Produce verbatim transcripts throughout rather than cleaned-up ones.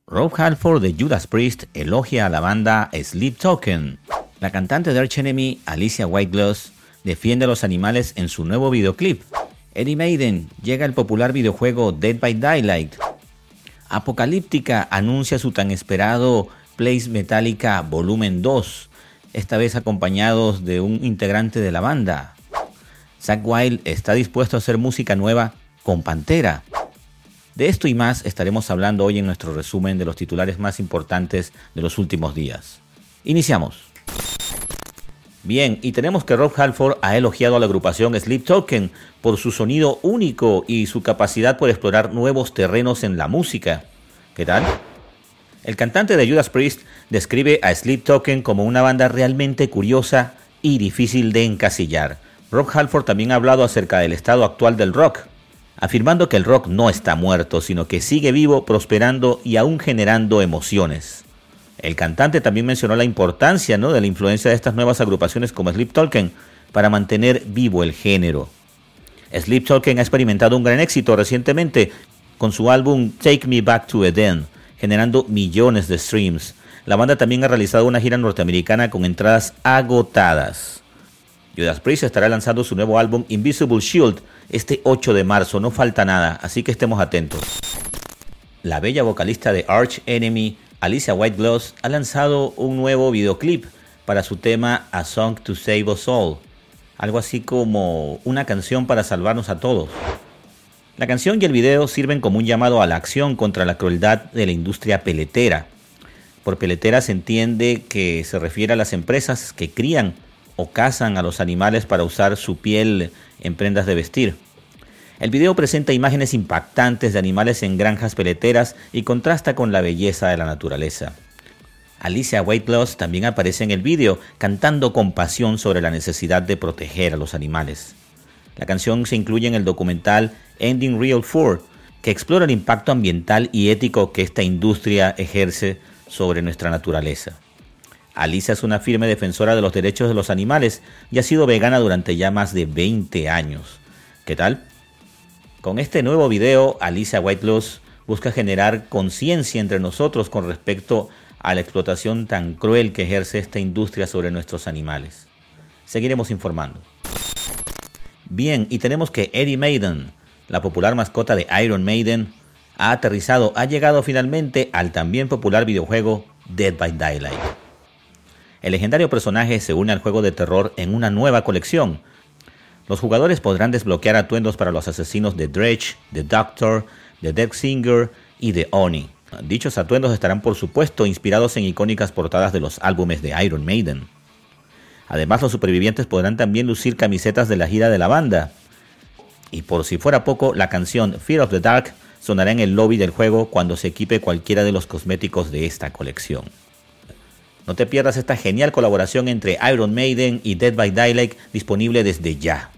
Rob Halford de Judas Priest elogia a la banda Sleep Token. La cantante de Arch Enemy, Alicia Whitegloss, defiende a los animales en su nuevo videoclip. Eddie Maiden llega al popular videojuego Dead by Daylight. Apocalíptica anuncia su tan esperado Blaze Metallica Volumen dos, esta vez acompañados de un integrante de la banda. Zakk Wylde está dispuesto a hacer música nueva con Pantera. De esto y más estaremos hablando hoy en nuestro resumen de los titulares más importantes de los últimos días. Iniciamos. Bien, y tenemos que Rob Halford ha elogiado a la agrupación Sleep Token por su sonido único y su capacidad por explorar nuevos terrenos en la música. ¿Qué tal? El cantante de Judas Priest describe a Sleep Token como una banda realmente curiosa y difícil de encasillar. Rob Halford también ha hablado acerca del estado actual del rock, afirmando que el rock no está muerto, sino que sigue vivo, prosperando y aún generando emociones. El cantante también mencionó la importancia, ¿no?, de la influencia de estas nuevas agrupaciones como Sleep Token para mantener vivo el género. Sleep Token ha experimentado un gran éxito recientemente con su álbum Take Me Back to Eden, generando millones de streams. La banda también ha realizado una gira norteamericana con entradas agotadas. Judas Priest estará lanzando su nuevo álbum Invisible Shield este ocho de marzo, no falta nada, así que estemos atentos. La bella vocalista de Arch Enemy, Alicia Whitegloss, ha lanzado un nuevo videoclip para su tema A Song to Save Us All, algo así como una canción para salvarnos a todos. La canción y el video sirven como un llamado a la acción contra la crueldad de la industria peletera. Por peletera se entiende que se refiere a las empresas que crían o cazan a los animales para usar su piel en prendas de vestir. El video presenta imágenes impactantes de animales en granjas peleteras y contrasta con la belleza de la naturaleza. Alicia Whitegloss también aparece en el video cantando con pasión sobre la necesidad de proteger a los animales. La canción se incluye en el documental Ending Real Fur, que explora el impacto ambiental y ético que esta industria ejerce sobre nuestra naturaleza. Alicia es una firme defensora de los derechos de los animales y ha sido vegana durante ya más de veinte años. ¿Qué tal? Con este nuevo video, Alicia Whitegloss busca generar conciencia entre nosotros con respecto a la explotación tan cruel que ejerce esta industria sobre nuestros animales. Seguiremos informando. Bien, y tenemos que Eddie Maiden, la popular mascota de Iron Maiden, ha aterrizado, ha llegado finalmente al también popular videojuego Dead by Daylight. El legendario personaje se une al juego de terror en una nueva colección. Los jugadores podrán desbloquear atuendos para los asesinos de Dredge, The Doctor, The Death Singer y The Oni. Dichos atuendos estarán por supuesto inspirados en icónicas portadas de los álbumes de Iron Maiden. Además, los supervivientes podrán también lucir camisetas de la gira de la banda. Y por si fuera poco, la canción Fear of the Dark sonará en el lobby del juego cuando se equipe cualquiera de los cosméticos de esta colección. No te pierdas esta genial colaboración entre Iron Maiden y Dead by Daylight, disponible desde ya.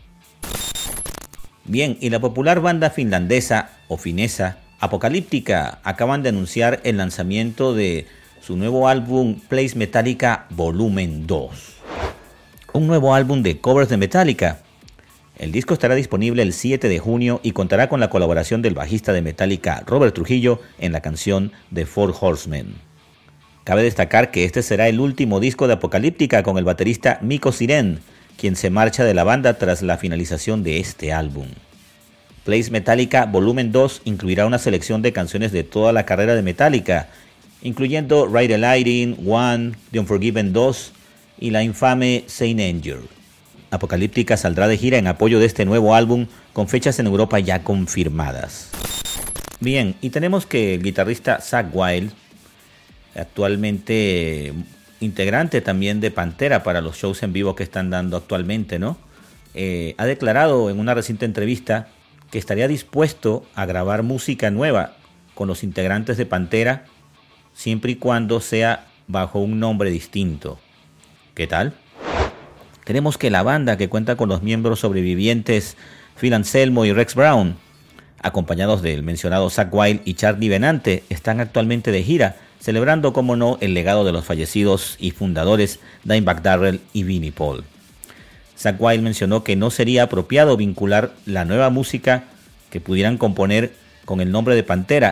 Bien, y la popular banda finlandesa o finesa Apocalíptica acaban de anunciar el lanzamiento de su nuevo álbum Blaze Metallica Volumen dos. Un nuevo álbum de covers de Metallica. El disco estará disponible el siete de junio y contará con la colaboración del bajista de Metallica Robert Trujillo en la canción The Four Horsemen. Cabe destacar que este será el último disco de Apocalíptica con el baterista Mikko Siren, quien se marcha de la banda tras la finalización de este álbum. Blaze Metallica Volumen dos incluirá una selección de canciones de toda la carrera de Metallica, incluyendo Ride the Lightning, One, The Unforgiven dos y la infame Saint Anger. Apocalíptica saldrá de gira en apoyo de este nuevo álbum con fechas en Europa ya confirmadas. Bien, y tenemos que el guitarrista Zakk Wylde, actualmente integrante también de Pantera para los shows en vivo que están dando actualmente, ¿no? Eh, ha declarado en una reciente entrevista que estaría dispuesto a grabar música nueva con los integrantes de Pantera siempre y cuando sea bajo un nombre distinto. ¿Qué tal? Tenemos que la banda, que cuenta con los miembros sobrevivientes Phil Anselmo y Rex Brown, acompañados del mencionado Zakk Wylde y Charlie Benante, están actualmente de gira, celebrando, como no, el legado de los fallecidos y fundadores Dimebag Darrell y Vinnie Paul. Zakk Wylde mencionó que no sería apropiado vincular la nueva música que pudieran componer con el nombre de Pantera,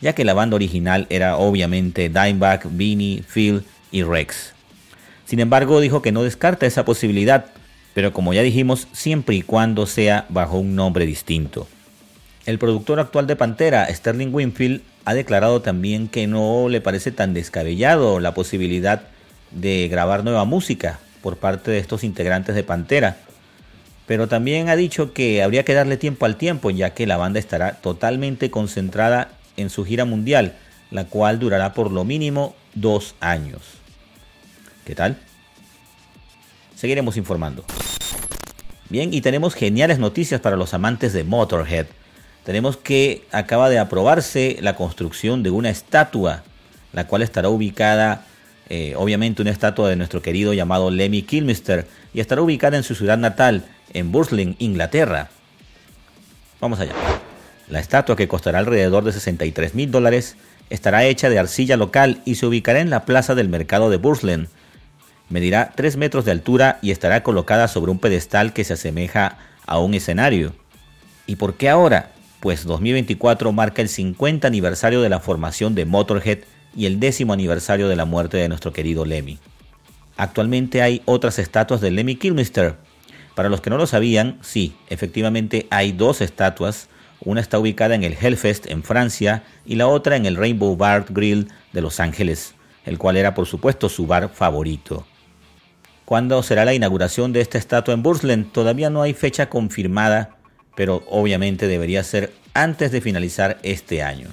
ya que la banda original era obviamente Dimebag, Vinnie, Phil y Rex. Sin embargo, dijo que no descarta esa posibilidad, pero como ya dijimos, siempre y cuando sea bajo un nombre distinto. El productor actual de Pantera, Sterling Winfield, ha declarado también que no le parece tan descabellado la posibilidad de grabar nueva música por parte de estos integrantes de Pantera, pero también ha dicho que habría que darle tiempo al tiempo, ya que la banda estará totalmente concentrada en su gira mundial, la cual durará por lo mínimo dos años. ¿Qué tal? Seguiremos informando. Bien, y tenemos geniales noticias para los amantes de Motorhead. Tenemos que acaba de aprobarse la construcción de una estatua, la cual estará ubicada, eh, obviamente una estatua de nuestro querido llamado Lemmy Kilmister, y estará ubicada en su ciudad natal, en Burslem, Inglaterra. Vamos allá. La estatua, que costará alrededor de sesenta y tres mil dólares, estará hecha de arcilla local y se ubicará en la plaza del mercado de Burslem. Medirá tres metros de altura y estará colocada sobre un pedestal que se asemeja a un escenario. ¿Y por qué ahora? Pues dos mil veinticuatro marca el cincuenta aniversario de la formación de Motorhead y el décimo aniversario de la muerte de nuestro querido Lemmy. Actualmente hay otras estatuas de Lemmy Kilmister. Para los que no lo sabían, sí, efectivamente hay dos estatuas. Una está ubicada en el Hellfest en Francia y la otra en el Rainbow Bar Grill de Los Ángeles, el cual era por supuesto su bar favorito. ¿Cuándo será la inauguración de esta estatua en Burslem? Todavía no hay fecha confirmada, pero obviamente debería ser antes de finalizar este año.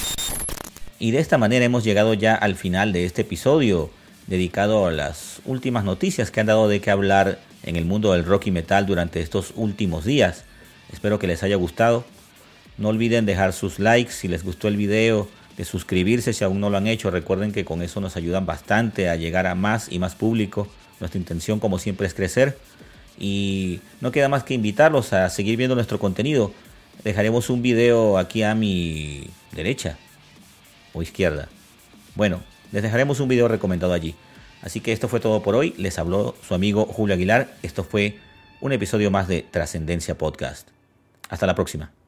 Y de esta manera hemos llegado ya al final de este episodio, dedicado a las últimas noticias que han dado de qué hablar en el mundo del rock y metal durante estos últimos días. Espero que les haya gustado. No olviden dejar sus likes si les gustó el video, de suscribirse si aún no lo han hecho. Recuerden que con eso nos ayudan bastante a llegar a más y más público. Nuestra intención, como siempre, es crecer. Y no queda más que invitarlos a seguir viendo nuestro contenido. Dejaremos un video aquí a mi derecha o izquierda. Bueno, les dejaremos un video recomendado allí. Así que esto fue todo por hoy. Les habló su amigo Julio Aguilar. Esto fue un episodio más de Trascendencia Podcast. Hasta la próxima.